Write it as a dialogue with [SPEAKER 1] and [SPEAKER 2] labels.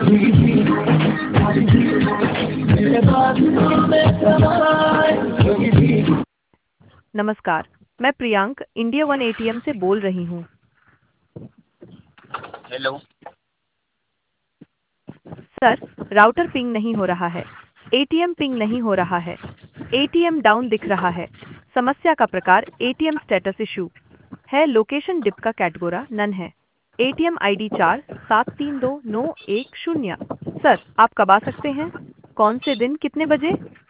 [SPEAKER 1] नमस्कार, मैं Priyank India one ATM से बोल रही हूँ।
[SPEAKER 2] हेलो।
[SPEAKER 1] सर, राउटर पिंग नहीं हो रहा है। एटीएम पिंग नहीं हो रहा है। एटीएम डाउन दिख रहा है। समस्या का प्रकार एटीएम स्टेटस इशू है। लोकेशन डिप का कैटगोरा नन है। ATM ID 473291 0। सर, आप कब आ सकते हैं? कौन से दिन कितने बजे?